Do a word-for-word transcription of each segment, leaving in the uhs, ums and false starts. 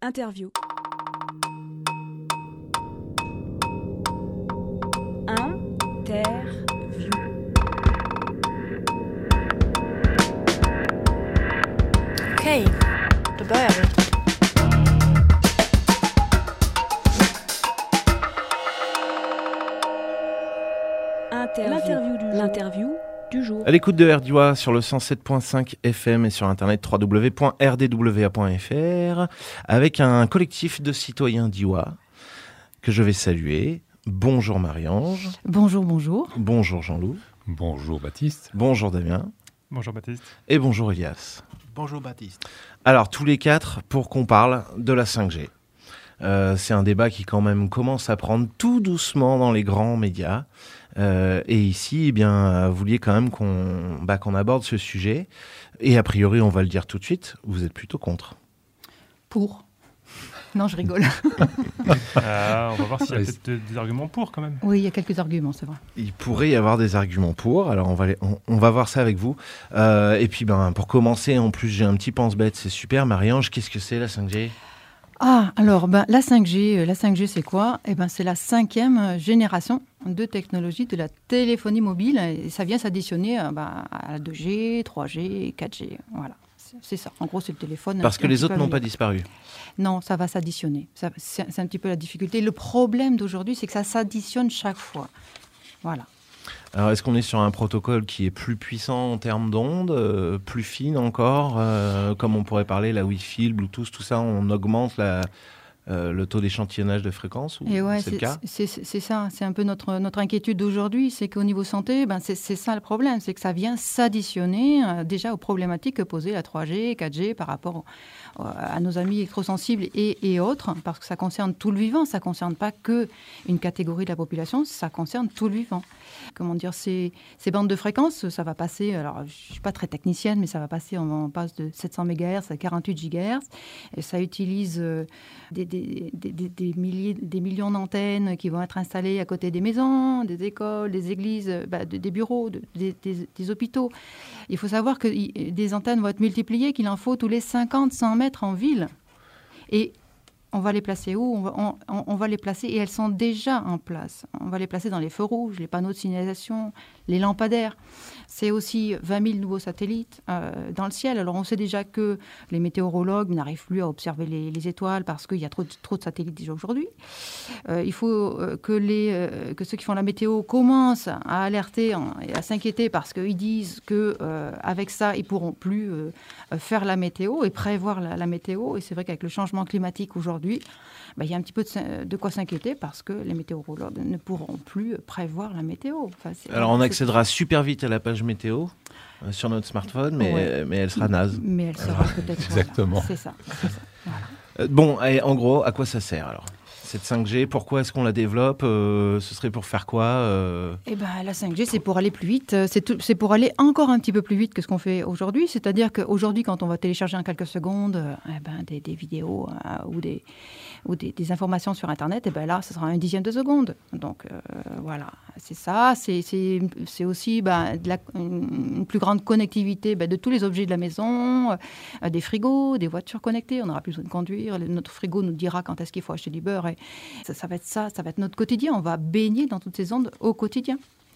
Interview. Interview. Okej, då börjar vi. Interview. L'interview du jour. L'interview du jour. À l'écoute de RDIWA sur le cent sept point cinq F M et sur internet w w w point r d w a point f r avec un collectif de citoyens d'I W A que je vais saluer. Bonjour Marie-Ange. Bonjour, bonjour. Bonjour Jean-Loup. Bonjour Baptiste. Bonjour Damien. Bonjour Baptiste. Et bonjour Elias. Bonjour Baptiste. Alors tous les quatre pour qu'on parle de la cinq G. Euh, c'est un débat qui quand même commence à prendre tout doucement dans les grands médias. Euh, et ici, eh bien, vous vouliez quand même qu'on, bah, qu'on aborde ce sujet. Et a priori, on va le dire tout de suite, vous êtes plutôt contre. Pour. Non, je rigole. euh, on va voir s'il y a peut-être des arguments pour quand même. Oui, il y a quelques arguments, c'est vrai. Il pourrait y avoir des arguments pour. Alors, on va, les, on, on va voir ça avec vous. Euh, et puis, ben, pour commencer, en plus, j'ai un petit pense-bête. C'est super. Marie-Ange, qu'est-ce que c'est la cinq G ? Ah, alors, ben, la cinq G, la cinq G, c'est quoi ? Eh ben, c'est la cinquième génération de technologie de la téléphonie mobile. Et ça vient s'additionner ben, à la deux G, trois G et quatre G. Voilà, c'est, c'est ça. En gros, c'est le téléphone. Parce que les autres n'ont pas disparu. Non, ça va s'additionner. Ça, c'est, c'est un petit peu la difficulté. Le problème d'aujourd'hui, c'est que ça s'additionne chaque fois. Voilà. Alors, est-ce qu'on est sur un protocole qui est plus puissant en termes d'ondes, euh, plus fine encore, euh, comme on pourrait parler, la Wi-Fi, le Bluetooth, tout ça, on augmente la, euh, le taux d'échantillonnage de fréquence ou Et ouais, c'est, c'est le cas c'est, c'est, c'est ça, c'est un peu notre, notre inquiétude d'aujourd'hui, c'est qu'au niveau santé, ben c'est, c'est ça le problème, c'est que ça vient s'additionner euh, déjà aux problématiques que posait la trois G, quatre G par rapport euh, à nos amis électrosensibles et, et autres, parce que ça concerne tout le vivant, ça ne concerne pas qu'une catégorie de la population, ça concerne tout le vivant. Comment dire, ces, ces bandes de fréquences, ça va passer, alors je ne suis pas très technicienne, mais ça va passer, on, on passe de sept cents mégahertz à quarante-huit gigahertz, et ça utilise euh, des, des, des, des, des, milliers, des millions d'antennes qui vont être installées à côté des maisons, des écoles, des églises, bah, de, des bureaux, de, des, des, des hôpitaux. Il faut savoir que y, des antennes vont être multipliées, qu'il en faut tous les cinquante à cent mètres en ville. Et on va les placer où ? on va, on, on va les placer, et elles sont déjà en place. On va les placer dans les feux rouges, les panneaux de signalisation, les lampadaires. C'est aussi vingt mille nouveaux satellites euh, dans le ciel. Alors on sait déjà que les météorologues n'arrivent plus à observer les, les étoiles parce qu'il y a trop, trop de satellites déjà aujourd'hui. Euh, il faut euh, que, les, euh, que ceux qui font la météo commencent à alerter hein, et à s'inquiéter parce qu'ils disent qu'avec euh, ça, ils ne pourront plus euh, faire la météo et prévoir la, la météo. Et c'est vrai qu'avec le changement climatique aujourd'hui, ben, il y a un petit peu de, de quoi s'inquiéter parce que les météorologues ne pourront plus prévoir la météo. Enfin, Alors on accédera super vite à la page météo euh, sur notre smartphone, mais, ouais. mais elle sera naze. Mais elle sera peut-être... Exactement. Voilà. C'est ça. C'est ça. Voilà. Euh, bon, allez, en gros, à quoi ça sert alors ? Cette cinq G, pourquoi est-ce qu'on la développe ? euh, Ce serait pour faire quoi euh... Eh ben, la cinq G, c'est pour aller plus vite. C'est, tout, c'est pour aller encore un petit peu plus vite que ce qu'on fait aujourd'hui. C'est-à-dire qu'aujourd'hui, quand on va télécharger en quelques secondes euh, eh ben, des, des vidéos euh, ou, des, ou des, des informations sur Internet, eh ben, là, ce sera un dixième de seconde. Donc, euh, voilà, c'est ça. C'est, c'est, c'est aussi ben, de la, une plus grande connectivité ben, de tous les objets de la maison, euh, des frigos, des voitures connectées. On n'aura plus besoin de conduire. Notre frigo nous dira quand est-ce qu'il faut acheter du beurre. Et Ça, ça va être ça, ça va être notre quotidien. On va baigner dans toutes ces ondes au quotidien.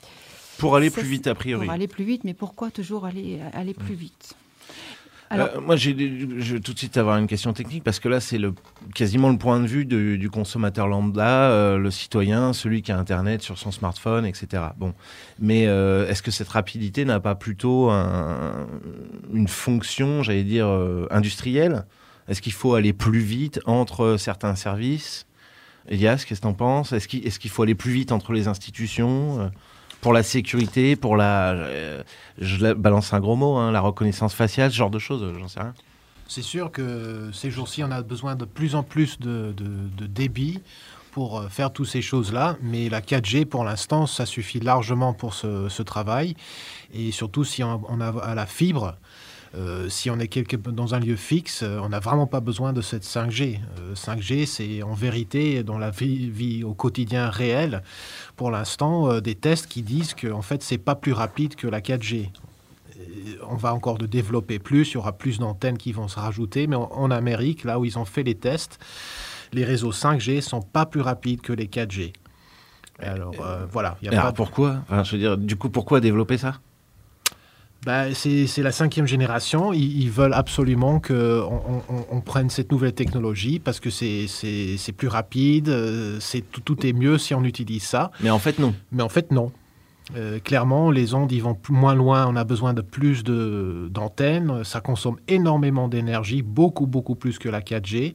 Pour aller ça, plus vite, a priori. Pour aller plus vite, mais pourquoi toujours aller, aller plus vite ? Alors, euh, moi, j'ai, je vais tout de suite avoir une question technique, parce que là, c'est le, quasiment le point de vue de, du consommateur lambda, euh, le citoyen, celui qui a Internet sur son smartphone, et cetera. Bon. Mais euh, est-ce que cette rapidité n'a pas plutôt un, une fonction, j'allais dire, euh, industrielle ? Est-ce qu'il faut aller plus vite entre certains services ? Elias, qu'est-ce que t'en penses ? Est-ce qu'il, est-ce qu'il faut aller plus vite entre les institutions euh, pour la sécurité, pour la... Euh, je la, balance un gros mot, hein, la reconnaissance faciale, ce genre de choses, j'en sais rien. C'est sûr que ces jours-ci, on a besoin de plus en plus de, de, de débit pour faire toutes ces choses-là. Mais la quatre G, pour l'instant, ça suffit largement pour ce, ce travail. Et surtout, si on, on a à la fibre... Euh, si on est quelque, dans un lieu fixe, euh, on n'a vraiment pas besoin de cette cinq G. Euh, cinq G, c'est en vérité, dans la vie, vie au quotidien réel, pour l'instant, euh, des tests qui disent que en fait, c'est pas plus rapide que la quatre G. on va encore de développer plus, il y aura plus d'antennes qui vont se rajouter, mais en, en Amérique, là où ils ont fait les tests, les réseaux cinq G ne sont pas plus rapides que les quatre G. Alors, euh, voilà. Y a alors pas... pourquoi enfin, je veux dire, du coup, pourquoi développer ça? Ben, c'est, c'est la cinquième génération. Ils, ils veulent absolument qu'on on, on prenne cette nouvelle technologie parce que c'est, c'est, c'est plus rapide, c'est, tout, tout est mieux si on utilise ça. Mais en fait, non. Mais en fait, non. Euh, clairement, les ondes, ils vont plus, moins loin. On a besoin de plus de, d'antennes. Ça consomme énormément d'énergie, beaucoup, beaucoup plus que la quatre G.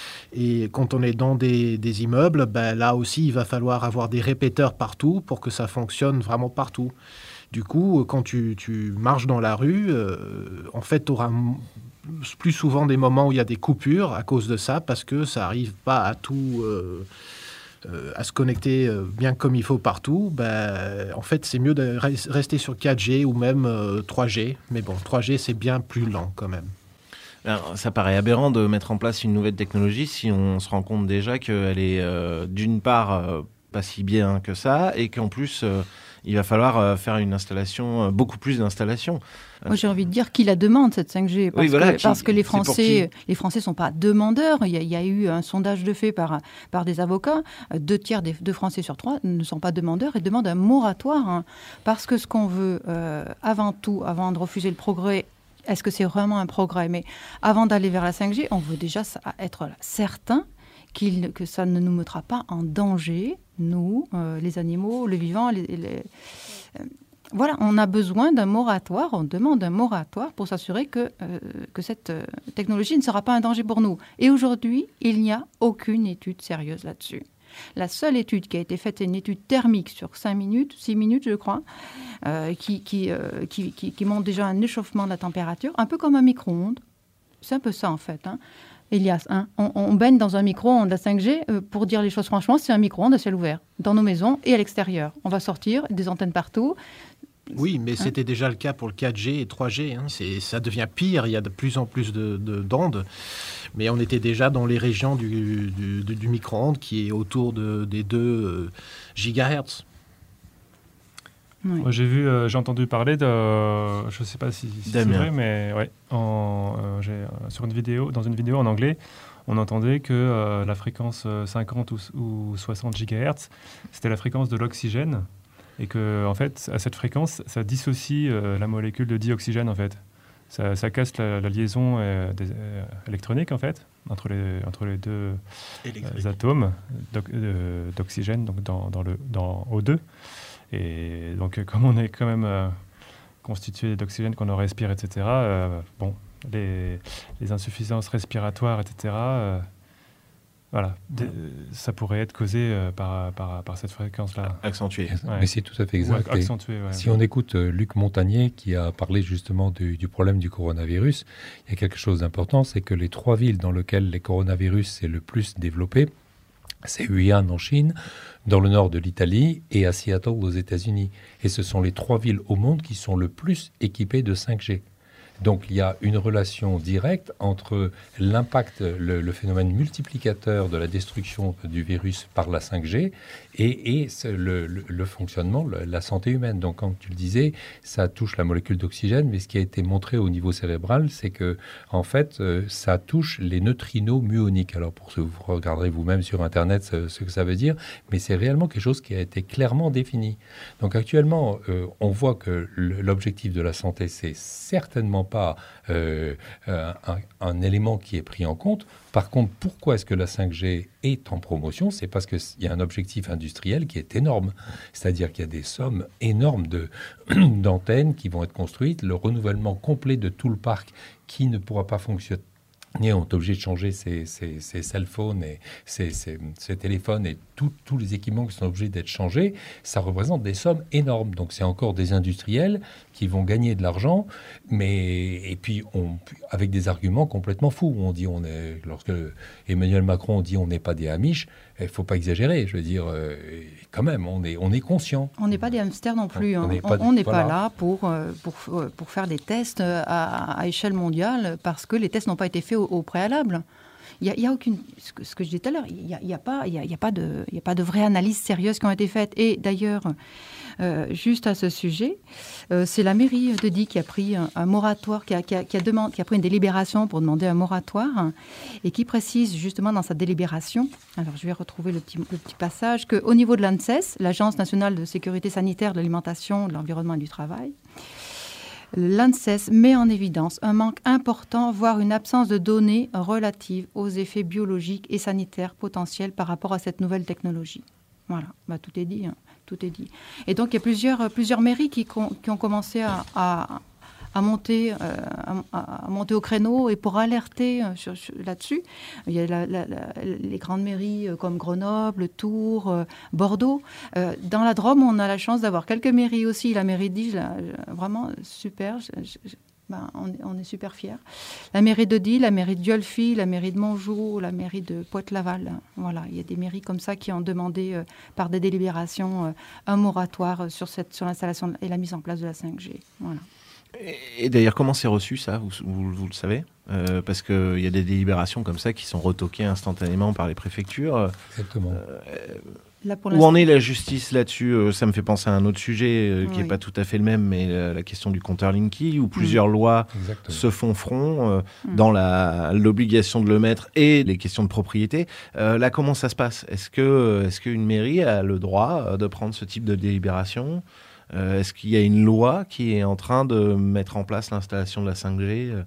Et quand on est dans des, des immeubles, ben, là aussi, il va falloir avoir des répéteurs partout pour que ça fonctionne vraiment partout. Du coup, quand tu, tu marches dans la rue, euh, en fait, tu auras m- plus souvent des moments où il y a des coupures à cause de ça, parce que ça n'arrive pas à tout, euh, euh, à se connecter bien comme il faut partout. Ben, en fait, c'est mieux de re- rester sur quatre G ou même euh, trois G. Mais bon, trois G, c'est bien plus lent quand même. Alors, ça paraît aberrant de mettre en place une nouvelle technologie si on se rend compte déjà qu'elle est euh, d'une part euh, pas si bien que ça et qu'en plus... Euh, il va falloir euh, faire une installation, euh, beaucoup plus d'installations. Moi, j'ai envie de dire qui la demande, cette cinq G. Parce, oui, voilà, que, qui, parce que les Français les Français ne sont pas demandeurs. Il y, a, il y a eu un sondage de fait par, par des avocats. Deux tiers des deux Français sur trois ne sont pas demandeurs et demandent un moratoire. Hein, parce que ce qu'on veut, euh, avant tout, avant de refuser le progrès, est-ce que c'est vraiment un progrès? Mais avant d'aller vers la cinq G, on veut déjà être certain qu'il, que ça ne nous mettra pas en danger, nous, euh, les animaux, le vivant. Les, les, euh, voilà, on a besoin d'un moratoire, on demande un moratoire pour s'assurer que, euh, que cette euh, technologie ne sera pas un danger pour nous. Et aujourd'hui, il n'y a aucune étude sérieuse là-dessus. La seule étude qui a été faite, c'est une étude thermique sur cinq minutes, six minutes, je crois, euh, qui, qui, euh, qui, qui, qui montre déjà un échauffement de la température, un peu comme un micro-ondes. C'est un peu ça, en fait, hein. Elias, hein, on, on baigne dans un micro-ondes à cinq G, euh, pour dire les choses franchement, c'est un micro-ondes à ciel ouvert, dans nos maisons et à l'extérieur. On va sortir, des antennes partout. Oui, mais hein? C'était déjà le cas pour le quatre G et trois G. Hein. C'est, ça devient pire, il y a de plus en plus de, de, d'ondes. Mais on était déjà dans les régions du, du, du, du micro-ondes qui est autour de, des deux euh, gigahertz. Oui. Moi, j'ai vu, euh, j'ai entendu parler de, euh, je ne sais pas si, si c'est vrai, mais ouais, en, euh, j'ai, euh, sur une vidéo, dans une vidéo en anglais, on entendait que euh, la fréquence cinquante ou, ou soixante gigahertz, c'était la fréquence de l'oxygène, et que en fait, à cette fréquence, ça dissocie euh, la molécule de dioxygène en fait. Ça, ça casse la, la liaison euh, des, euh, électronique en fait entre les entre les deux euh, atomes d'oxygène, donc dans, dans le dans O deux. Et donc, comme on est quand même euh, constitué d'oxygène qu'on respire, et cetera, euh, bon, les, les insuffisances respiratoires, et cetera, euh, voilà, des, ça pourrait être causé euh, par, par, par cette fréquence-là. Accentué. Ouais. Mais c'est tout à fait exact. Ouais, accentué, ouais. Si on écoute euh, Luc Montagnier, qui a parlé justement du, du problème du coronavirus, il y a quelque chose d'important, c'est que les trois villes dans lesquelles les coronavirus s'est le plus développé, c'est Wuhan en Chine, dans le nord de l'Italie et à Seattle aux États-Unis. Et ce sont les trois villes au monde qui sont le plus équipées de cinq G. Donc il y a une relation directe entre l'impact, le, le phénomène multiplicateur de la destruction du virus par la cinq G et, et le, le, le fonctionnement, le, la santé humaine. Donc comme tu le disais, ça touche la molécule d'oxygène, mais ce qui a été montré au niveau cérébral, c'est que en fait, ça touche les neutrinos muoniques. Alors pour ce que vous regarderez vous-même sur Internet ce, ce que ça veut dire, mais c'est réellement quelque chose qui a été clairement défini. Donc actuellement, euh, on voit que l'objectif de la santé, c'est certainement pas euh, un, un élément qui est pris en compte. Par contre, pourquoi est-ce que la cinq G est en promotion? C'est parce qu'il y a un objectif industriel qui est énorme. C'est-à-dire qu'il y a des sommes énormes de, d'antennes qui vont être construites, le renouvellement complet de tout le parc qui ne pourra pas fonctionner. On est obligé de changer ses, ses, ses cell phones et ses, ses, ses téléphones et tout, tous les équipements qui sont obligés d'être changés. Ça représente des sommes énormes. Donc, c'est encore des industriels qui vont gagner de l'argent, mais et puis on, avec des arguments complètement fous. On dit, on est, lorsque Emmanuel Macron dit on n'est pas des Amish, il ne faut pas exagérer. Je veux dire, euh, quand même, on est, on est conscient. On n'est pas des hamsters non plus. On n'est hein. pas, on, voilà. pas là pour, pour, pour faire des tests à, à échelle mondiale parce que les tests n'ont pas été faits au, au préalable. il y, y a aucune, ce que, ce que je disais tout à l'heure, il n'y a, y a pas, il y a, y a pas de, il y a pas de vraie analyse sérieuse qui ont été faites. Et d'ailleurs, euh, juste à ce sujet, euh, c'est la mairie de Die qui a pris un, un moratoire, qui a, qui, a, qui, a demandé, qui a pris une délibération pour demander un moratoire, hein, et qui précise justement dans sa délibération, alors je vais retrouver le petit, le petit passage, qu'au niveau de l'ANSES, l'Agence nationale de sécurité sanitaire de l'alimentation, de l'environnement et du travail, l'ANSES met en évidence un manque important, voire une absence de données relatives aux effets biologiques et sanitaires potentiels par rapport à cette nouvelle technologie. Voilà, bah, tout est dit, hein. Tout est dit. Et donc, il y a plusieurs, plusieurs mairies qui, qui ont commencé à, à, à, monter, euh, à, à monter au créneau et pour alerter sur, sur, là-dessus. Il y a la, la, la, les grandes mairies comme Grenoble, Tours, euh, Bordeaux. Euh, dans la Drôme, on a la chance d'avoir quelques mairies aussi. La mairie de Die, vraiment super. Je, je, Ben, on, on est super fiers. La mairie de Die, la mairie de Diolfi, la mairie de Montjoux, la mairie de Pointe-Laval. Voilà, il y a des mairies comme ça qui ont demandé euh, par des délibérations euh, un moratoire sur, cette, sur l'installation et la mise en place de la cinq G. Voilà. Et, et d'ailleurs, comment c'est reçu ça, vous, vous, vous le savez euh, parce qu'il y a des délibérations comme ça qui sont retoquées instantanément par les préfectures. Exactement. Euh, Là, Où en est la justice là-dessus? Ça me fait penser à un autre sujet euh, qui n'est oui. pas tout à fait le même, mais la, la question du compteur Linky, où plusieurs mmh. lois Exactement. se font front euh, mmh. dans la, l'obligation de le mettre et les questions de propriété. Euh, là, comment ça se passe? Est-ce que, est-ce qu'une mairie a le droit de prendre ce type de délibération? euh, Est-ce qu'il y a une loi qui est en train de mettre en place l'installation de la cinq G? euh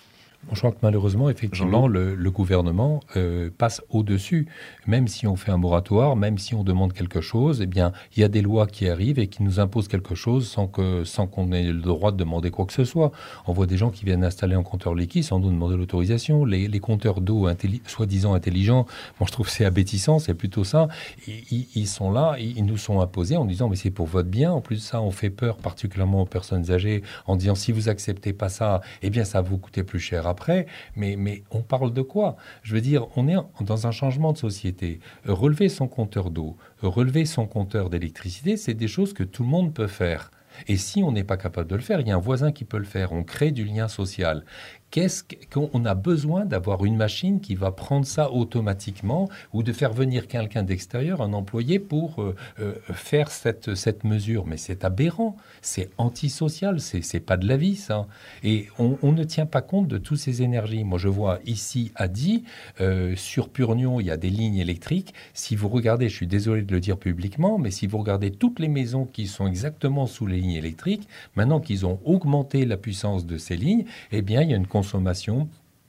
Je crois que malheureusement, effectivement, le, le gouvernement euh, passe au-dessus. Même si on fait un moratoire, même si on demande quelque chose, eh bien, il y a des lois qui arrivent et qui nous imposent quelque chose sans, que, sans qu'on ait le droit de demander quoi que ce soit. On voit des gens qui viennent installer un compteur Linky sans nous demander l'autorisation. Les, les compteurs d'eau intelli- soi-disant intelligents, moi je trouve que c'est abétissant, c'est plutôt ça. Ils, ils sont là, ils nous sont imposés en disant mais c'est pour votre bien. En plus de ça, on fait peur particulièrement aux personnes âgées en disant si vous acceptez pas ça, eh bien ça va vous coûter plus cher après, mais, mais on parle de quoi? Je veux dire, on est dans un changement de société. Relever son compteur d'eau, relever son compteur d'électricité, c'est des choses que tout le monde peut faire. Et si on n'est pas capable de le faire, il y a un voisin qui peut le faire. On crée du lien social. Qu'est-ce qu'on a besoin d'avoir une machine qui va prendre ça automatiquement ou de faire venir quelqu'un d'extérieur, un employé, pour euh, euh, faire cette, cette mesure? Mais c'est aberrant, c'est antisocial, c'est, c'est pas de la vie, ça. Et on, on ne tient pas compte de toutes ces énergies. Moi, je vois ici à Die, euh, sur Purnion, il y a des lignes électriques. Si vous regardez, je suis désolé de le dire publiquement, mais si vous regardez toutes les maisons qui sont exactement sous les lignes électriques, maintenant qu'ils ont augmenté la puissance de ces lignes, eh bien, il y a une consommation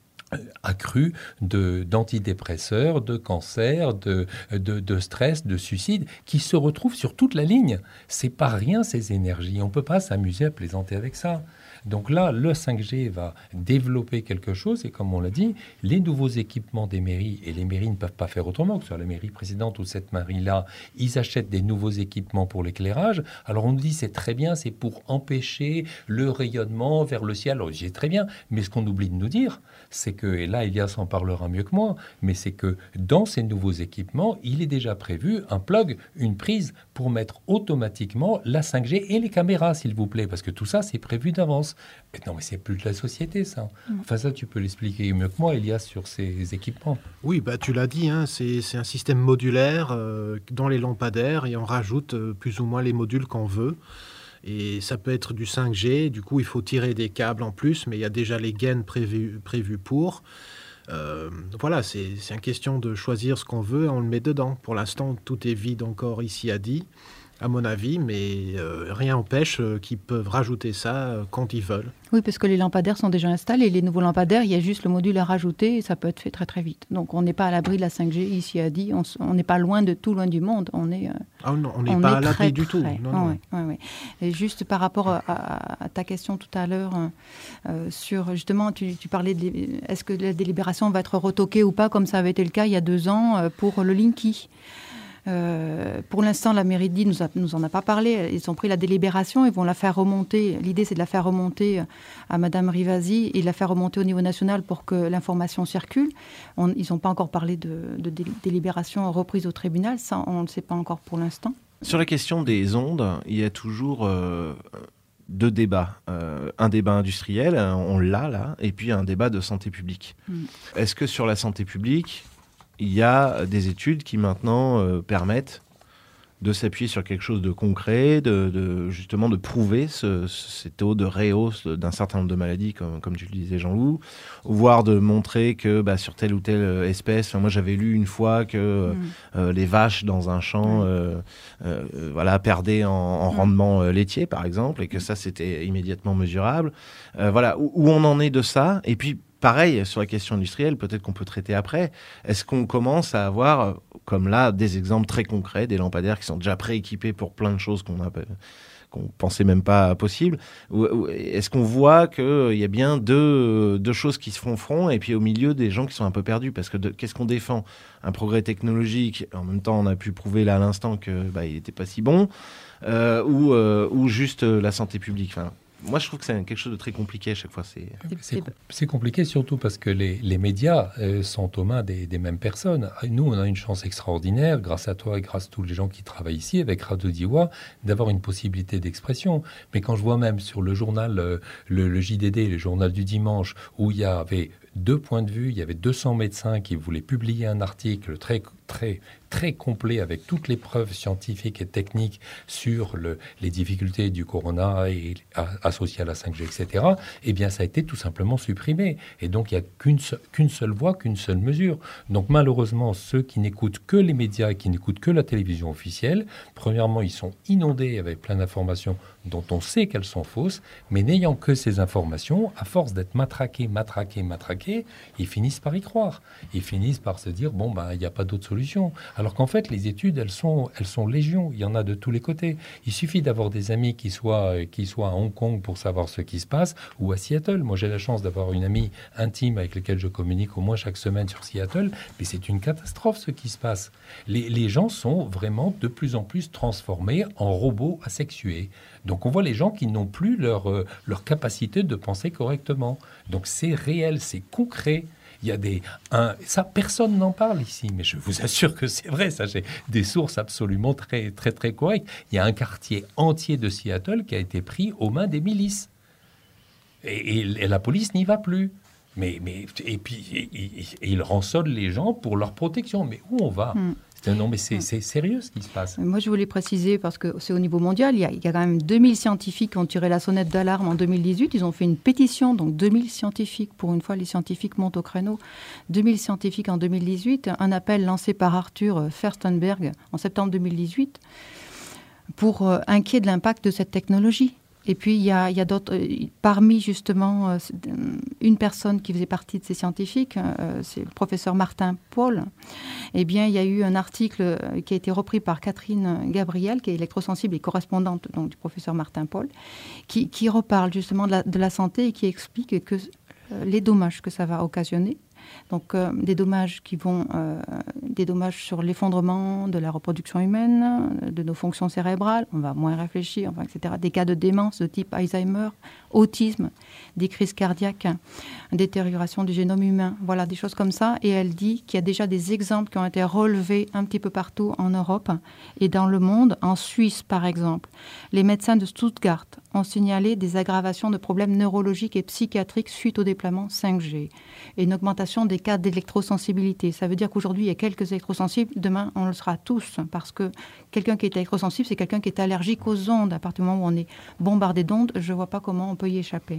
accrue de, d'antidépresseurs, de cancer, de, de, de stress, de suicide, qui se retrouvent sur toute la ligne. C'est pas rien, ces énergies. On peut pas s'amuser à plaisanter avec ça. Donc là, le cinq G va développer quelque chose, et comme on l'a dit, les nouveaux équipements des mairies, et les mairies ne peuvent pas faire autrement, que ce soit la mairie précédente ou cette mairie-là, ils achètent des nouveaux équipements pour l'éclairage. Alors on nous dit, c'est très bien, c'est pour empêcher le rayonnement vers le ciel. Alors c'est très bien, mais ce qu'on oublie de nous dire, c'est que, et là Elias en parlera mieux que moi, mais c'est que dans ces nouveaux équipements, il est déjà prévu un plug, une prise pour mettre automatiquement la cinq G et les caméras, s'il vous plaît, parce que tout ça, c'est prévu d'avance. Mais non, mais c'est plus de la société, ça. Enfin, ça, tu peux l'expliquer mieux que moi, Elias, sur ces équipements. Oui, bah, tu l'as dit, hein, c'est, c'est un système modulaire euh, dans les lampadaires, et on rajoute euh, plus ou moins les modules qu'on veut. Et ça peut être du cinq G, du coup, il faut tirer des câbles en plus, mais il y a déjà les gaines prévues, prévues pour. Euh, voilà, c'est, c'est une question de choisir ce qu'on veut, on le met dedans. Pour l'instant, tout est vide encore ici à Die, à mon avis, mais euh, rien n'empêche euh, qu'ils peuvent rajouter ça euh, quand ils veulent. Oui, parce que les lampadaires sont déjà installés. Les nouveaux lampadaires, il y a juste le module à rajouter et ça peut être fait très très vite. Donc on n'est pas à l'abri de la cinq G ici à Die. On n'est pas loin de tout, loin du monde. On est, euh, ah non, on n'est pas à l'abri du tout. Non, ah, non. Ouais, ouais, ouais. Et juste par rapport à, à, à ta question tout à l'heure euh, sur justement, tu, tu parlais de est-ce que la délibération va être retoquée ou pas, comme ça avait été le cas il y a deux ans euh, pour le Linky. Euh, pour l'instant, la mairie de Die nous, a, nous en a pas parlé. Ils ont pris la délibération, ils vont la faire remonter. L'idée, c'est de la faire remonter à Madame Rivasi et de la faire remonter au niveau national pour que l'information circule. On, ils n'ont pas encore parlé de, de dé, délibération reprise au tribunal. Ça, on ne le sait pas encore pour l'instant. Sur la question des ondes, il y a toujours... Euh deux débats. Euh, un débat industriel, on l'a là, et puis un débat de santé publique. Mmh. Est-ce que sur la santé publique, il y a des études qui maintenant euh, permettent de s'appuyer sur quelque chose de concret, de, de justement de prouver ce, ces taux de réhausse d'un certain nombre de maladies, comme, comme tu le disais Jean-Loup, voire de montrer que bah, sur telle ou telle espèce, enfin, moi j'avais lu une fois que mmh. euh, les vaches dans un champ mmh. euh, euh, voilà, perdaient en, en mmh. rendement euh, laitier par exemple, et que ça c'était immédiatement mesurable. Euh, voilà, où, où on en est de ça, et puis pareil, sur la question industrielle, peut-être qu'on peut traiter après. Est-ce qu'on commence à avoir, comme là, des exemples très concrets, des lampadaires qui sont déjà prééquipés pour plein de choses qu'on a, qu'on pensait même pas possible? Ou est-ce qu'on voit qu'il y a bien deux, deux choses qui se font front, et puis au milieu des gens qui sont un peu perdus? Parce que de, qu'est-ce qu'on défend? Un progrès technologique, en même temps on a pu prouver là à l'instant qu'il bah, n'était pas si bon, euh, ou, euh, ou juste la santé publique. Enfin, moi, je trouve que c'est quelque chose de très compliqué à chaque fois. C'est, c'est, c'est compliqué surtout parce que les, les médias euh, sont aux mains des, des mêmes personnes. Nous, on a une chance extraordinaire, grâce à toi et grâce à tous les gens qui travaillent ici, avec Radio Diois, d'avoir une possibilité d'expression. Mais quand je vois même sur le journal, euh, le, le J D D, le journal du dimanche, où il y avait deux points de vue, il y avait deux cents médecins qui voulaient publier un article très, très, très complet avec toutes les preuves scientifiques et techniques sur le, les difficultés du corona et, à, associées à la cinq G, et cetera, eh bien, ça a été tout simplement supprimé. Et donc, il n'y a qu'une, se, qu'une seule voix, qu'une seule mesure. Donc, malheureusement, ceux qui n'écoutent que les médias et qui n'écoutent que la télévision officielle, premièrement, ils sont inondés avec plein d'informations dont on sait qu'elles sont fausses, mais n'ayant que ces informations, à force d'être matraqués, matraqués, matraqués, ils finissent par y croire. Ils finissent par se dire, bon, ben, il n'y a pas d'autre solution. Alors qu'en fait, les études, elles sont, elles sont légion. Il y en a de tous les côtés. Il suffit d'avoir des amis qui soient, qui soient à Hong Kong pour savoir ce qui se passe, ou à Seattle. Moi, j'ai la chance d'avoir une amie intime avec laquelle je communique au moins chaque semaine sur Seattle, mais c'est une catastrophe ce qui se passe. Les, les gens sont vraiment de plus en plus transformés en robots asexués. Donc on voit les gens qui n'ont plus leur, euh, leur capacité de penser correctement. Donc c'est réel, c'est concret. Il y a des... Un, ça, personne n'en parle ici, mais je vous assure que c'est vrai. Ça, j'ai des sources absolument très, très, très correctes. Il y a un quartier entier de Seattle qui a été pris aux mains des milices. Et, et, et la police n'y va plus. Mais, mais, et puis, et, et, et ils rançonnent les gens pour leur protection. Mais où on va ? mm. Non, mais c'est, c'est sérieux ce qui se passe. Moi, je voulais préciser, parce que c'est au niveau mondial, il y a, il y a quand même deux mille scientifiques qui ont tiré la sonnette d'alarme en deux mille dix-huit. Ils ont fait une pétition, donc deux mille scientifiques. Pour une fois, les scientifiques montent au créneau. deux mille scientifiques en deux mille dix-huit. Un appel lancé par Arthur Firstenberg en septembre deux mille dix-huit pour euh, inquiet de l'impact de cette technologie. Et puis, il y a, il y a d'autres... Euh, parmi, justement, euh, une personne qui faisait partie de ces scientifiques, euh, c'est le professeur Martin Paul. Eh bien, il y a eu un article qui a été repris par Catherine Gabriel, qui est électrosensible et correspondante donc, du professeur Martin Paul, qui, qui reparle, justement, de la, de la santé et qui explique que euh, les dommages que ça va occasionner, donc euh, des dommages qui vont, euh, des dommages sur l'effondrement de la reproduction humaine, de nos fonctions cérébrales, on va moins réfléchir, enfin, et cetera. Des cas de démence de type Alzheimer, autisme, des crises cardiaques, détérioration du génome humain, voilà, des choses comme ça. Et elle dit qu'il y a déjà des exemples qui ont été relevés un petit peu partout en Europe et dans le monde. En Suisse, par exemple, les médecins de Stuttgart ont signalé des aggravations de problèmes neurologiques et psychiatriques suite au déploiement cinq G et une augmentation des cas d'électrosensibilité. Ça veut dire qu'aujourd'hui, il y a quelques électrosensibles. Demain, on le sera tous, parce que quelqu'un qui est électrosensible, c'est quelqu'un qui est allergique aux ondes. À partir du moment où on est bombardé d'ondes, je ne vois pas comment on peut y échapper.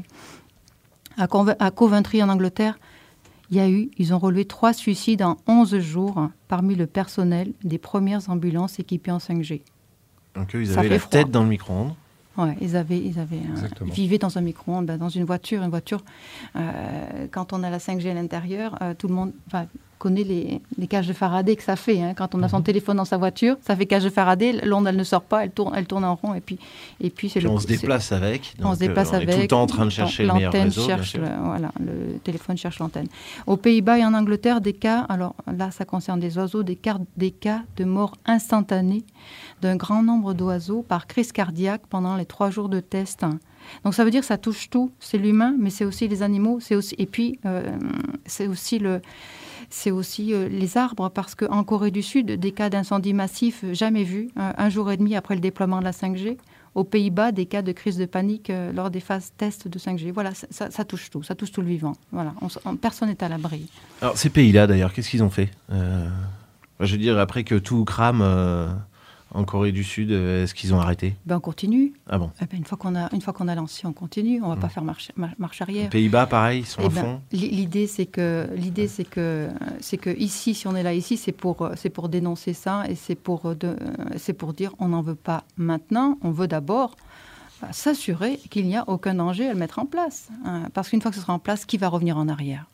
À, Conve- à Coventry, en Angleterre, il y a eu, ils ont relevé trois suicides en onze jours parmi le personnel des premières ambulances équipées en cinq G. Donc eux, ils avaient la froid. Tête dans le micro-ondes. Ouais, ils avaient, ils avaient, euh, ils vivaient dans un micro-ondes, ben, dans une voiture, une voiture. Euh, quand on a la cinq G à l'intérieur, euh, tout le monde enfin, connaît les, les cages de Faraday que ça fait. Hein. Quand on a son mm-hmm. téléphone dans sa voiture, ça fait cage de Faraday. L'onde, elle ne sort pas, elle tourne, elle tourne en rond, et puis, et puis c'est puis le. On se déplace c'est, avec. Donc on se déplace euh, on avec. est tout le temps en train de chercher le meilleur réseau. Cherche le, voilà, le téléphone cherche l'antenne. Aux Pays-Bas et en Angleterre, des cas. Alors là, ça concerne des oiseaux, des cas, des cas de mort instantanée d'un grand nombre d'oiseaux par crise cardiaque pendant les trois jours de test. Donc ça veut dire que ça touche tout. C'est l'humain, mais c'est aussi les animaux. C'est aussi, et puis, euh, c'est aussi, le, c'est aussi euh, les arbres, parce qu'en Corée du Sud, des cas d'incendie massif jamais vus, euh, un jour et demi après le déploiement de la cinq G, aux Pays-Bas des cas de crise de panique euh, lors des phases tests de cinq G. Voilà, ça, ça, ça touche tout, ça touche tout le vivant. Voilà, on, on, personne n'est à l'abri. Alors ces pays-là, d'ailleurs, qu'est-ce qu'ils ont fait euh, Je veux dire, après que tout crame euh, en Corée du Sud, est-ce qu'ils ont arrêté? Ben, on continue. Ah bon? Eh ben, une fois qu'on a, une fois qu'on a lancé, on continue. On ne va mmh. pas faire marche, marche arrière. Les Pays-Bas, pareil, ils sont eh à ben, fond. L'idée, c'est que, l'idée, c'est que, c'est que ici, si on est là ici, c'est pour, c'est pour dénoncer ça et c'est pour, de, c'est pour dire on n'en veut pas maintenant. On veut d'abord s'assurer qu'il n'y a aucun danger à le mettre en place. Hein, parce qu'une fois que ce sera en place, qui va revenir en arrière?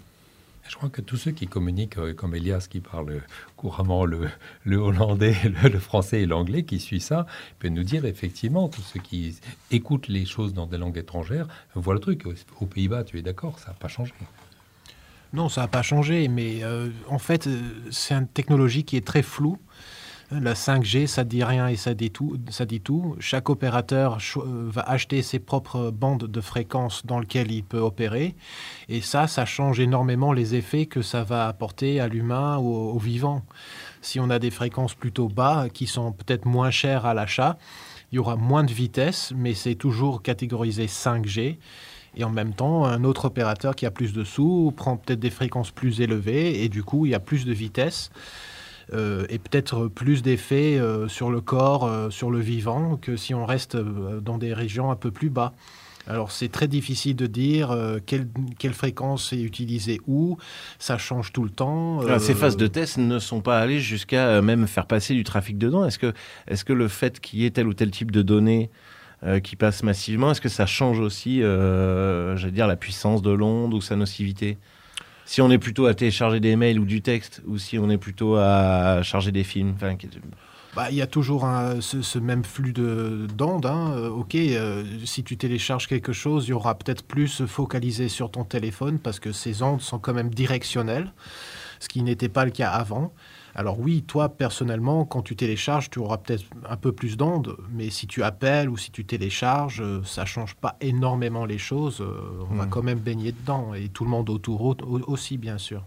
Je crois que tous ceux qui communiquent, euh, comme Elias, qui parle couramment le, le hollandais, le, le français et l'anglais, qui suit ça, peut nous dire effectivement, tous ceux qui écoutent les choses dans des langues étrangères, voient le truc. Aux Pays-Bas, tu es d'accord, ça n'a pas changé. Non, ça n'a pas changé, mais euh, en fait, c'est une technologie qui est très floue. La cinq G, ça dit rien et ça dit tout. Ça dit tout. Chaque opérateur va acheter ses propres bandes de fréquences dans lesquelles il peut opérer. Et ça, ça change énormément les effets que ça va apporter à l'humain ou au, au vivant. Si on a des fréquences plutôt bas, qui sont peut-être moins chères à l'achat, il y aura moins de vitesse, mais c'est toujours catégorisé cinq G. Et en même temps, un autre opérateur qui a plus de sous prend peut-être des fréquences plus élevées et du coup, il y a plus de vitesse. Euh, et peut-être plus d'effets euh, sur le corps, euh, sur le vivant, que si on reste euh, dans des régions un peu plus bas. Alors c'est très difficile de dire euh, quelle, quelle fréquence est utilisée où, ça change tout le temps. Euh... Alors, ces phases de test ne sont pas allées jusqu'à euh, même faire passer du trafic dedans. Est-ce que, est-ce que le fait qu'il y ait tel ou tel type de données euh, qui passent massivement, est-ce que ça change aussi, euh, j'allais dire, la puissance de l'onde ou sa nocivité ? Si on est plutôt à télécharger des mails ou du texte, ou si on est plutôt à charger des films. Enfin, bah, il y a toujours un, ce, ce même flux de, d'ondes. Hein. Euh, ok, euh, si tu télécharges quelque chose, il y aura peut-être plus focalisé sur ton téléphone parce que ces ondes sont quand même directionnelles, ce qui n'était pas le cas avant. Alors oui, toi, personnellement, quand tu télécharges, tu auras peut-être un peu plus d'ondes, mais si tu appelles ou si tu télécharges, ça ne change pas énormément les choses. On mmh. va quand même baigner dedans, et tout le monde autour aussi, bien sûr.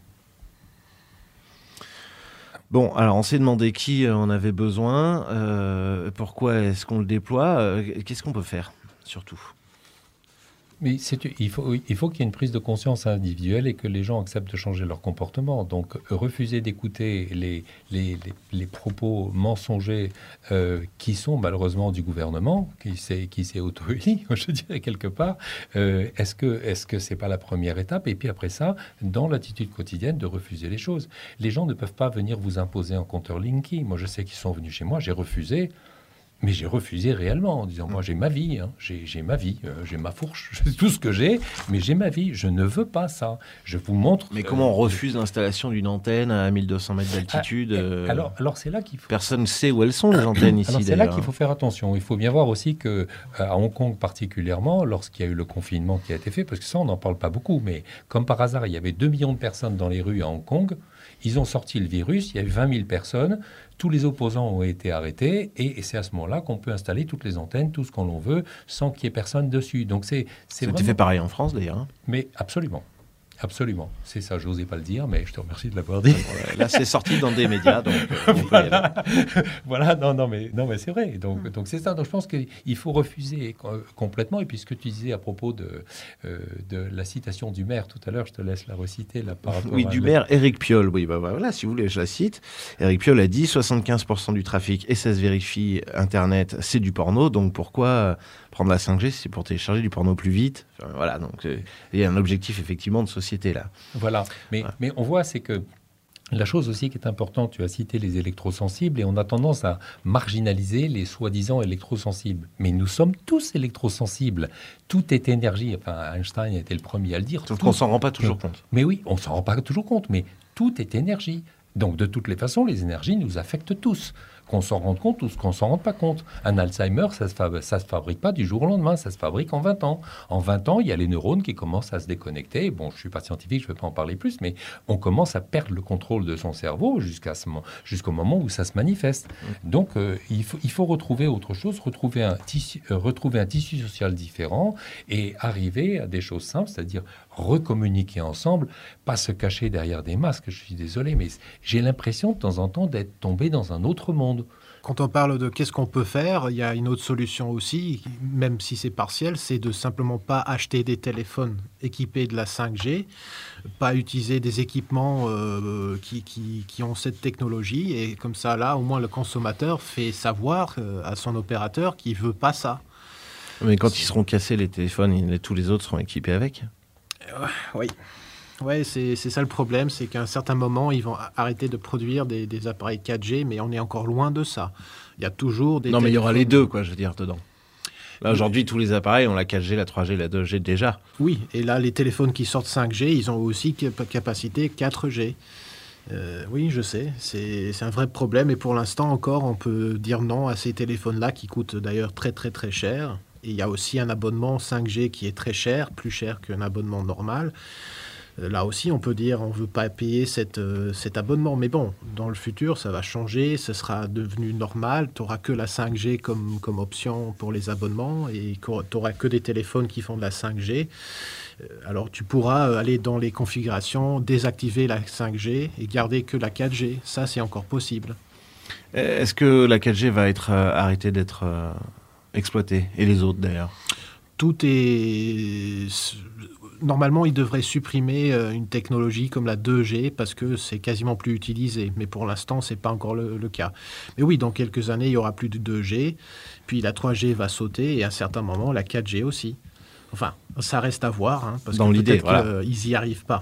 Bon, alors on s'est demandé qui en avait besoin, euh, pourquoi est-ce qu'on le déploie, euh, qu'est-ce qu'on peut faire, surtout ? Mais c'est, il faut, il faut qu'il y ait une prise de conscience individuelle et que les gens acceptent de changer leur comportement. Donc, refuser d'écouter les, les, les, les propos mensongers euh, qui sont malheureusement du gouvernement, qui s'est, qui s'est auto-élu, je dirais quelque part, euh, est-ce que, est-ce que c'est pas la première étape? Et puis après ça, dans l'attitude quotidienne, de refuser les choses. Les gens ne peuvent pas venir vous imposer un compteur Linky. Moi, je sais qu'ils sont venus chez moi, j'ai refusé. Mais j'ai refusé réellement en disant, moi j'ai ma vie, hein, j'ai, j'ai ma vie, euh, j'ai ma fourche, j'ai tout ce que j'ai, mais j'ai ma vie, je ne veux pas ça. Je vous montre... Mais euh, comment on refuse l'installation d'une antenne à mille deux cents mètres d'altitude ah, euh, alors, alors c'est là qu'il faut... Personne ne sait où elles sont les antennes ici. Alors c'est d'ailleurs. là qu'il faut faire attention. Il faut bien voir aussi qu'à Hong Kong particulièrement, lorsqu'il y a eu le confinement qui a été fait, parce que ça on n'en parle pas beaucoup, mais comme par hasard il y avait deux millions de personnes dans les rues à Hong Kong, ils ont sorti le virus, il y a eu vingt mille personnes, tous les opposants ont été arrêtés et, et c'est à ce moment-là qu'on peut installer toutes les antennes, tout ce qu'on l'on veut, sans qu'il y ait personne dessus. Donc c'est, c'est C'était vraiment... fait pareil en France d'ailleurs. Hein. Mais absolument. Absolument, c'est ça, je n'osais pas le dire, mais je te remercie de l'avoir dit. Là, c'est sorti dans des médias, donc euh, on voilà. peut y aller. Voilà, non, non, mais, non, mais c'est vrai. Donc, mmh. donc c'est ça. Donc, je pense qu'il faut refuser complètement. Et puis, ce que tu disais à propos de, euh, de la citation du maire tout à l'heure, je te laisse la reciter. Là, par rapport oui, du le... maire Éric Piolle. Oui, bah, voilà, si vous voulez, je la cite. Éric Piolle a dit soixante-quinze pour cent du trafic, et ça se vérifie, Internet, c'est du porno. Donc, pourquoi prendre la cinq G, c'est pour télécharger du porno plus vite. Enfin, voilà, donc euh, il y a un objectif effectivement de société là. Voilà, mais, ouais. mais on voit, c'est que la chose aussi qui est importante, tu as cité les électrosensibles, et on a tendance à marginaliser les soi-disant électrosensibles. Mais nous sommes tous électrosensibles. Tout est énergie. Enfin, Einstein était le premier à le dire. Sauf tout... qu'on s'en rend pas toujours compte. Mais oui, on s'en rend pas toujours compte, mais tout est énergie. Donc, de toutes les façons, les énergies nous affectent tous. Qu'on s'en rende compte ou qu'on s'en rende pas compte. Un Alzheimer, ça se, fa- ça se fabrique pas du jour au lendemain, ça se fabrique en vingt ans. En vingt ans, il y a les neurones qui commencent à se déconnecter. Bon, je suis pas scientifique, je ne vais pas en parler plus, mais on commence à perdre le contrôle de son cerveau jusqu'à ce mo- jusqu'au moment où ça se manifeste. Donc, euh, il, faut, il faut retrouver autre chose, retrouver un, tissu, euh, retrouver un tissu social différent et arriver à des choses simples, c'est-à-dire recommuniquer ensemble, pas se cacher derrière des masques. Je suis désolé, mais j'ai l'impression de temps en temps d'être tombé dans un autre monde. Quand on parle de qu'est-ce qu'on peut faire, il y a une autre solution aussi, même si c'est partiel, c'est de simplement pas acheter des téléphones équipés de la cinq G, pas utiliser des équipements euh, qui, qui, qui ont cette technologie, et comme ça, là, au moins le consommateur fait savoir euh, à son opérateur qu'il veut pas ça. Mais quand ils seront cassés, les téléphones, et tous les autres seront équipés avec. Euh, oui. Oui, c'est, c'est ça le problème, c'est qu'à un certain moment, ils vont arrêter de produire des, des appareils quatre G, mais on est encore loin de ça. Il y a toujours des... Non, mais il y aura les deux, quoi, je veux dire, dedans. Là, aujourd'hui, tous les appareils ont la quatre G, la trois G, la deux G déjà. Oui, et là, les téléphones qui sortent cinq G, ils ont aussi capacité quatre G. Euh, oui, je sais, c'est, c'est un vrai problème, et pour l'instant encore, on peut dire non à ces téléphones-là, qui coûtent d'ailleurs très, très, très cher. Et il y a aussi un abonnement cinq G qui est très cher, plus cher qu'un abonnement normal. Là aussi, on peut dire on ne veut pas payer cette, euh, cet abonnement. Mais bon, dans le futur, ça va changer, ce sera devenu normal. Tu n'auras que la cinq G comme, comme option pour les abonnements et tu n'auras que des téléphones qui font de la cinq G. Alors, tu pourras aller dans les configurations, désactiver la cinq G et garder que la quatre G. Ça, c'est encore possible. Est-ce que la quatre G va être euh, arrêtée d'être euh, exploitée? Et les autres, d'ailleurs? Tout est... Normalement, ils devraient supprimer une technologie comme la deux G parce que c'est quasiment plus utilisé. Mais pour l'instant, ce n'est pas encore le, le cas. Mais oui, dans quelques années, il n'y aura plus de deux G. Puis la trois G va sauter et à un certain moment, la quatre G aussi. Enfin, ça reste à voir. Hein, parce dans que l'idée, peut-être voilà. qu'ils n'y arrivent pas.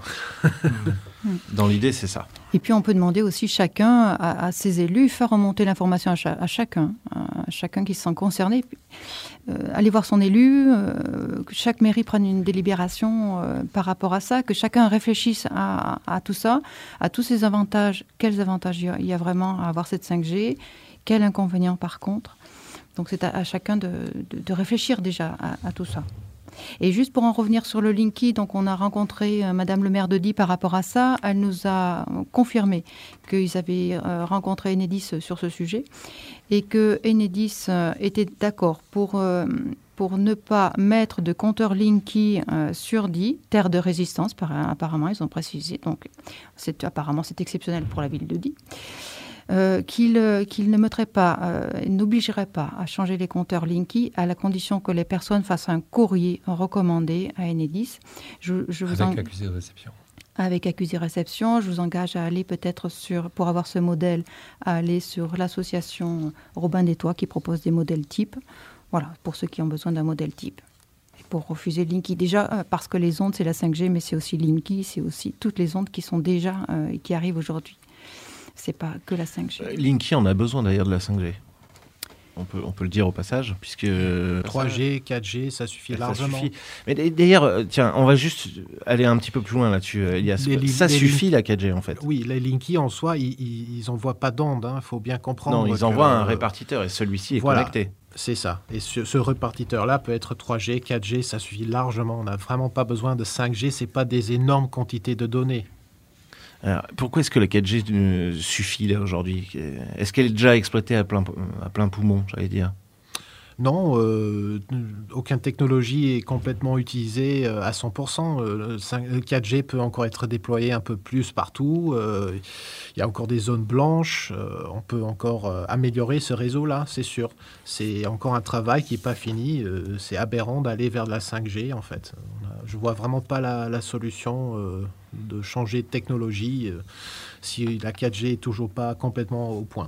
Dans l'idée, c'est ça. Et puis, on peut demander aussi chacun, à, à ses élus, faire remonter l'information à, cha- à chacun, à chacun qui se sent concerné. Puis, euh, aller voir son élu, euh, que chaque mairie prenne une délibération euh, par rapport à ça, que chacun réfléchisse à, à tout ça, à tous ces avantages. Quels avantages il y a, il y a vraiment à avoir cette cinq G? Quels inconvénients, par contre? Donc, c'est à, à chacun de, de, de réfléchir déjà à, à tout ça. Et juste pour en revenir sur le Linky, donc on a rencontré euh, Madame le maire de Die par rapport à ça. Elle nous a confirmé qu'ils avaient euh, rencontré Enedis sur ce sujet et que Enedis euh, était d'accord pour, euh, pour ne pas mettre de compteur Linky euh, sur Die, terre de résistance, par, apparemment, ils ont précisé. Donc c'est, apparemment, c'est exceptionnel pour la ville de Die. Euh, qu'il, euh, qu'il ne mettrait pas, euh, n'obligerait pas à changer les compteurs Linky à la condition que les personnes fassent un courrier recommandé à Enedis. Je, je vous avec en... accusé de réception. Avec accusé de réception, je vous engage à aller peut-être sur, pour avoir ce modèle, à aller sur l'association Robin des Toits qui propose des modèles types. Voilà, pour ceux qui ont besoin d'un modèle type. Et pour refuser Linky, déjà euh, parce que les ondes c'est la cinq G, mais c'est aussi Linky, c'est aussi toutes les ondes qui sont déjà euh, et qui arrivent aujourd'hui. C'est pas que la cinq G. Euh, Linky en a besoin d'ailleurs de la cinq G. On peut, on peut le dire au passage, puisque... trois G, quatre G, ça suffit ça largement. Suffit. Mais d'ailleurs, tiens, on va juste aller un petit peu plus loin là-dessus, Elias. Les, ça les, suffit les, la quatre G en fait. Oui, les Linky en soi, ils n'envoient pas d'ondes, il hein, faut bien comprendre. Non, ils que, envoient un répartiteur et celui-ci est voilà, connecté. C'est ça. Et ce, ce répartiteur-là peut être trois G, quatre G, ça suffit largement. On n'a vraiment pas besoin de cinq G, ce n'est pas des énormes quantités de données. Alors, pourquoi est-ce que la quatre G euh, suffit là aujourd'hui? Est-ce qu'elle est déjà exploitée à plein, à plein poumon, j'allais dire? Non, euh, aucune technologie est complètement utilisée à cent pour cent. Le quatre G peut encore être déployé un peu plus partout. Euh, il y a encore des zones blanches. Euh, on peut encore euh, améliorer ce réseau-là, c'est sûr. C'est encore un travail qui n'est pas fini. Euh, c'est aberrant d'aller vers de la cinq G, en fait. Je ne vois vraiment pas la, la solution euh, de changer de technologie euh, si la quatre G n'est toujours pas complètement au point.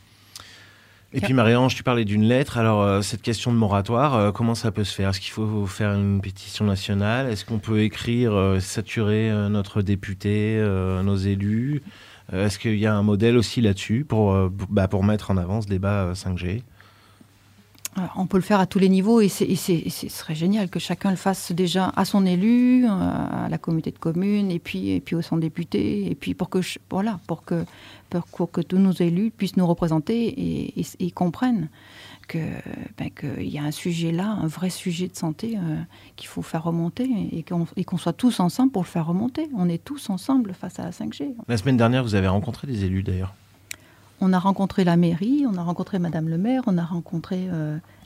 Et puis Marie-Ange, tu parlais d'une lettre. Alors, euh, cette question de moratoire, euh, comment ça peut se faire? Est-ce qu'il faut faire une pétition nationale? Est-ce qu'on peut écrire, euh, saturer euh, notre député, euh, nos élus? euh, Est-ce qu'il y a un modèle aussi là-dessus pour, euh, bah, pour mettre en avant ce débat euh, cinq G? Alors, on peut le faire à tous les niveaux et, c'est, et, c'est, et ce serait génial que chacun le fasse déjà à son élu, à la communauté de communes et puis, et puis au son député et puis pour que, voilà, pour que, pour, pour que tous nos élus puissent nous représenter et, et, et comprennent que, ben, qu'il y a un sujet là, un vrai sujet de santé euh, qu'il faut faire remonter et qu'on, et qu'on soit tous ensemble pour le faire remonter. On est tous ensemble face à la cinq G. La semaine dernière, vous avez rencontré des élus d'ailleurs. On a rencontré la mairie, on a rencontré Madame le maire, on a rencontré euh,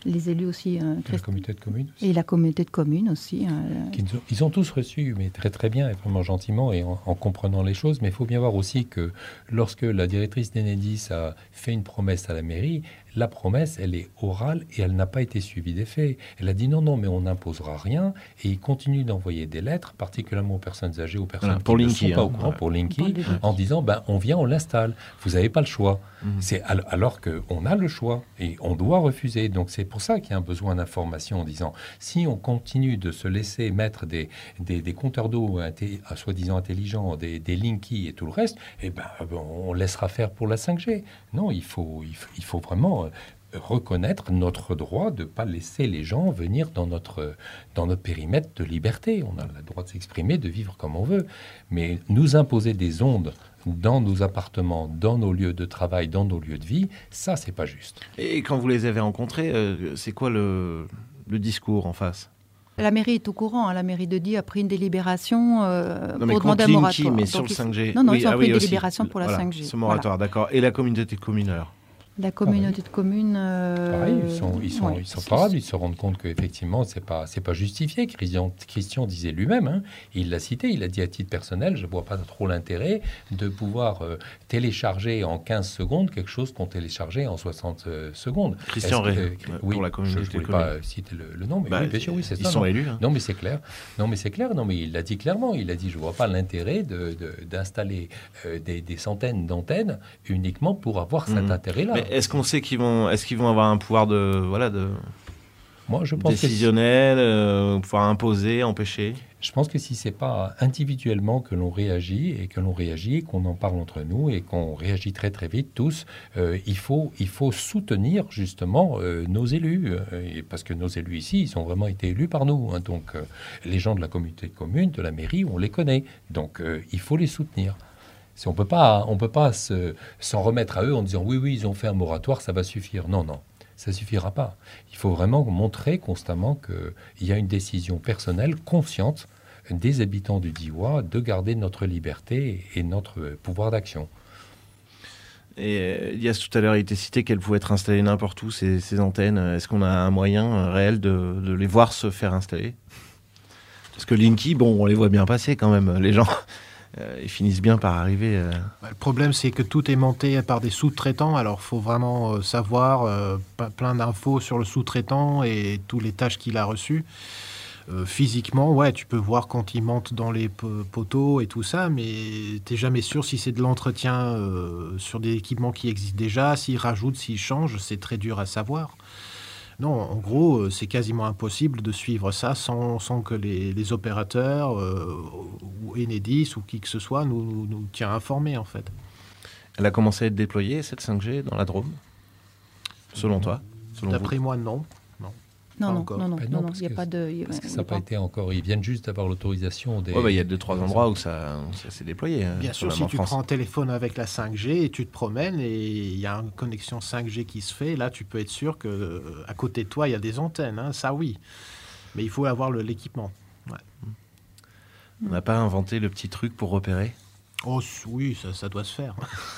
les élus aussi. Euh, très... La communauté de communes aussi. Et la communauté de communes aussi. Euh... Ils, ont, ils ont tous reçu, mais très très bien, et vraiment gentiment, et en, en comprenant les choses. Mais il faut bien voir aussi que lorsque la directrice d'Enedis a fait une promesse à la mairie, la promesse, elle est orale et elle n'a pas été suivie des faits. Elle a dit non, non, mais on n'imposera rien. Et il continue d'envoyer des lettres, particulièrement aux personnes âgées, aux personnes voilà, pour qui Linky, ne sont pas hein, au courant, ouais. pour Linky, en disant ben, on vient, on l'installe. Vous n'avez pas le choix. Mmh. C'est alors qu'on a le choix et on doit refuser. Donc c'est pour ça qu'il y a un besoin d'information en disant si on continue de se laisser mettre des, des, des compteurs d'eau soi-disant intelligents, des, des Linky et tout le reste, eh ben, on laissera faire pour la cinq G. Non, il faut, il faut, il faut vraiment reconnaître notre droit de ne pas laisser les gens venir dans notre, dans notre périmètre de liberté. On a le droit de s'exprimer, de vivre comme on veut. Mais nous imposer des ondes dans nos appartements, dans nos lieux de travail, dans nos lieux de vie, ça, c'est pas juste. Et quand vous les avez rencontrés, euh, c'est quoi le, le discours en face ? La mairie est au courant. Hein. La mairie de Die a pris une délibération euh, non, pour demander un moratoire. Mais sur le cinq G. Non, non, oui, ils ont ah, pris oui, une aussi. délibération pour la voilà, cinq G. Ce moratoire, voilà. D'accord. Et la communauté de communes alors ? La communauté de communes... Euh... Pareil, ils sont, ils sont, ouais, ils sont favorables, ils se rendent compte qu'effectivement, ce n'est pas, c'est pas justifié. Christian, Christian disait lui-même, hein, il l'a cité, il a dit à titre personnel, je ne vois pas trop l'intérêt de pouvoir euh, télécharger en quinze secondes quelque chose qu'on téléchargeait en soixante euh, secondes. Christian Ré, euh, oui, pour la communauté je ne voulais pas citer le, le nom, mais bah, oui, bien sûr, oui, c'est ils ça. Ils sont non. élus. Hein. Non, mais c'est clair. Non, mais c'est clair. Non, mais il l'a dit clairement. Il a dit, je ne vois pas l'intérêt de, de, d'installer euh, des, des centaines d'antennes uniquement pour avoir mmh. cet intérêt-là. Mais est-ce qu'on sait qu'ils vont Est-ce qu'ils vont avoir un pouvoir de, voilà, de Moi, je pense décisionnel, euh, pouvoir imposer, empêcher ? Je pense que si ce n'est pas individuellement que l'on réagit et que l'on réagit, qu'on en parle entre nous et qu'on réagit très très vite tous, euh, il, faut, il faut soutenir justement euh, nos élus. Euh, parce que nos élus ici, ils ont vraiment été élus par nous. Hein, donc euh, les gens de la communauté de communes, de la mairie, on les connaît. Donc euh, il faut les soutenir. Si on peut pas, on peut pas se, s'en remettre à eux en disant oui, oui, ils ont fait un moratoire, ça va suffire. Non, non, ça suffira pas. Il faut vraiment montrer constamment qu'il y a une décision personnelle, consciente des habitants du Diois de garder notre liberté et notre pouvoir d'action. Et euh, Elias, tout à l'heure, il était cité qu'elles pouvaient être installées n'importe où, ces, ces antennes. Est-ce qu'on a un moyen réel de, de les voir se faire installer ? Parce que Linky, bon, on les voit bien passer quand même, les gens... Euh, ils finissent bien par arriver. Euh... Le problème, c'est que tout est monté par des sous-traitants. Alors, il faut vraiment euh, savoir euh, plein d'infos sur le sous-traitant et tous les tâches qu'il a reçues. Euh, physiquement, ouais, tu peux voir quand il monte dans les poteaux et tout ça, mais tu n'es jamais sûr si c'est de l'entretien euh, sur des équipements qui existent déjà, s'il rajoute, s'il change, c'est très dur à savoir. Non, en gros, c'est quasiment impossible de suivre ça sans, sans que les, les opérateurs euh, ou Enedis ou qui que ce soit nous, nous, nous tiennent informés, en fait. Elle a commencé à être déployée, cette cinq G, dans la Drôme, selon toi selon D'après vous. moi, non. Non, non, non, encore. non, non, ben non, non, il n'y a pas de... Y a, parce que ça n'a pas été encore... Ils viennent juste d'avoir l'autorisation des... Il ouais, bah, y a deux, trois endroits où ça, où ça s'est déployé. Bien sûr, si tu France. prends un téléphone avec la cinq G et tu te promènes et il y a une connexion cinq G qui se fait, là, tu peux être sûr qu'à côté de toi, il y a des antennes. Hein, ça, oui. Mais il faut avoir le, l'équipement. Ouais. On n'a pas inventé le petit truc pour repérer ? Oh, oui, ça, ça doit se faire.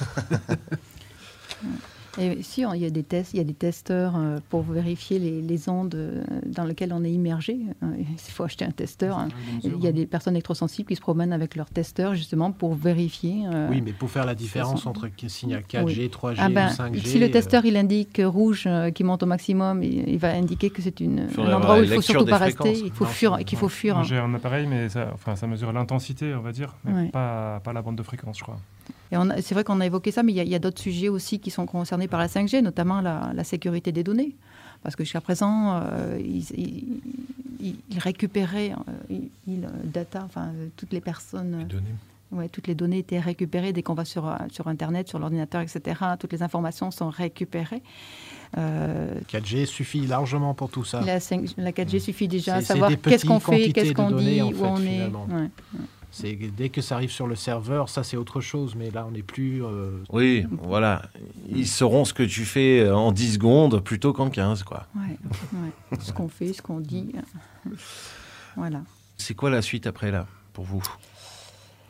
Et si, il y a des tests, il y a des testeurs euh, pour vérifier les, les ondes euh, dans lesquelles on est immergé. Il faut acheter un testeur. Hein. Il y a des personnes électrosensibles qui se promènent avec leur testeur justement pour vérifier. Euh, oui, mais pour faire la différence son... entre signal quatre G, oui. trois G ah ben, ou cinq G. Si le testeur il indique rouge euh, qui monte au maximum, il, il va indiquer que c'est une, un endroit où il ne faut surtout pas rester, il faut non, fuir, qu'il faut fuir. Moi, j'ai un appareil, mais ça, enfin, ça mesure l'intensité, on va dire, mais ouais. pas, pas la bande de fréquence, je crois. Et on a, c'est vrai qu'on a évoqué ça, mais il y a, il y a d'autres sujets aussi qui sont concernés par la cinq G, notamment la, la sécurité des données. Parce que jusqu'à présent, euh, ils, ils, ils, ils récupéraient euh, ils, data, enfin, toutes les personnes... Les données. Ouais, toutes les données étaient récupérées dès qu'on va sur, sur Internet, sur l'ordinateur, et cetera. Toutes les informations sont récupérées. Euh, quatre G suffit largement pour tout ça. La, cinq, la quatre G suffit déjà c'est, à savoir qu'est-ce qu'on fait, qu'est-ce qu'on dit, en fait, où on finalement. est... Ouais, ouais. C'est, dès que ça arrive sur le serveur, ça c'est autre chose, mais là on n'est plus... Euh... Oui, voilà. Ils sauront ce que tu fais en dix secondes plutôt qu'en quinze, quoi. Ouais, ouais. Ce qu'on fait, ce qu'on dit. Voilà. C'est quoi la suite après, là, pour vous ?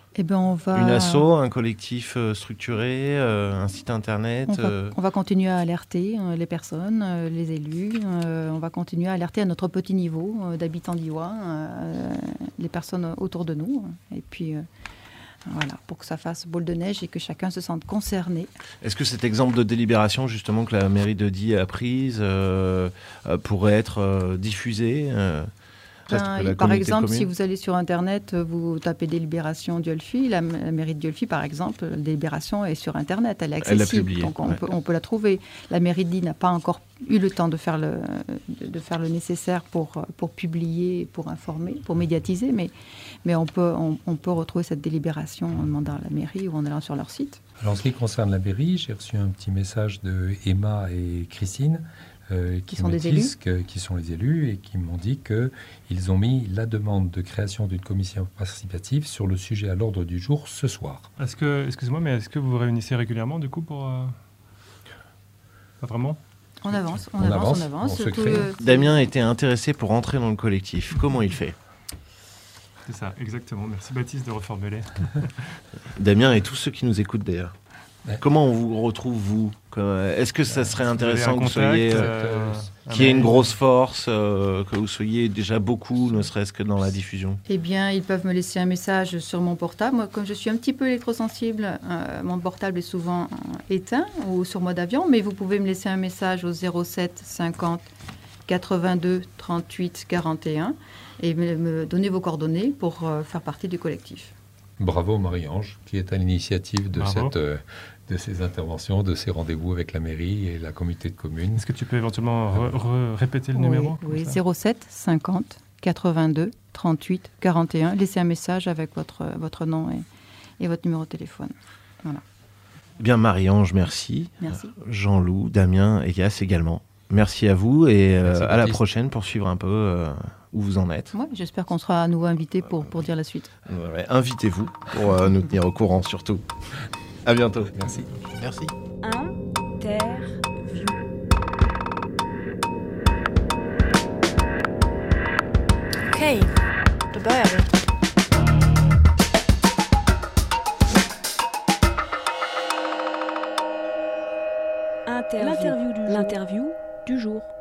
Eh ben, on va... Une asso, un collectif euh, structuré, euh, un site internet on va, euh... on va continuer à alerter euh, les personnes, euh, les élus. Euh, on va continuer à alerter à notre petit niveau euh, d'habitants d'Iwa, euh, les personnes autour de nous. Et puis, euh, voilà, pour que ça fasse boule de neige et que chacun se sente concerné. Est-ce que cet exemple de délibération, justement, que la mairie de Die a prise, euh, euh, pourrait être euh, diffusé euh Ben, par exemple, si vous allez sur Internet, vous tapez délibération Diolfi, la, la mairie de Diolfi, par exemple, la délibération est sur Internet, elle est accessible, elle l'a publiée, donc on, ouais. peut, on peut la trouver. La mairie de Die n'a pas encore eu le temps de faire le, de, de faire le nécessaire pour, pour publier, pour informer, pour médiatiser, mais, mais on, peut, on, on peut retrouver cette délibération en demandant à la mairie ou en allant sur leur site. Alors, en ce qui concerne la mairie, j'ai reçu un petit message de Emma et Christine, Euh, qui, qui, sont me des disent élus. que, qui sont les élus et qui m'ont dit qu'ils ont mis la demande de création d'une commission participative sur le sujet à l'ordre du jour ce soir. Est-ce que, excusez-moi, mais est-ce que vous vous réunissez régulièrement du coup pour... Euh... Pas vraiment ? On avance, on, on avance, avance, on avance. on se Tout, crée. euh, Damien était intéressé pour entrer dans le collectif. Comment il fait ? C'est ça, exactement. Merci Baptiste de reformuler. Damien et tous ceux qui nous écoutent d'ailleurs. Ouais. Comment on vous retrouve, vous ? Est-ce que ça serait intéressant que vous soyez, euh, qu'il y ait une grosse force, euh, que vous soyez déjà beaucoup, ne serait-ce que dans la diffusion ? Eh bien, ils peuvent me laisser un message sur mon portable. Moi, comme je suis un petit peu électrosensible, euh, mon portable est souvent euh, éteint ou sur mode avion, mais vous pouvez me laisser un message au zéro sept cinquante quatre-vingt-deux trente-huit quarante et un et me, me donner vos coordonnées pour euh, faire partie du collectif. Bravo Marie-Ange, qui est à l'initiative de, cette, euh, de ces interventions, de ces rendez-vous avec la mairie et la communauté de communes. Est-ce que tu peux éventuellement re- re- répéter le oui, numéro ? Oui, zéro sept cinquante quatre-vingt-deux trente-huit quarante et un. Laissez un message avec votre, votre nom et, et votre numéro de téléphone. Voilà. Bien, Marie-Ange, merci. Merci. Jean-Loup, Damien, Elias également. Merci à vous et euh, merci, à la prochaine pour suivre un peu euh, où vous en êtes. Ouais, j'espère qu'on sera à nouveau invités pour, pour dire la suite. Ouais, invitez-vous pour euh, nous tenir au courant surtout. À bientôt. Merci. Merci. Interview. Okej, då börjar vi. L'interview du, l'interview du jour.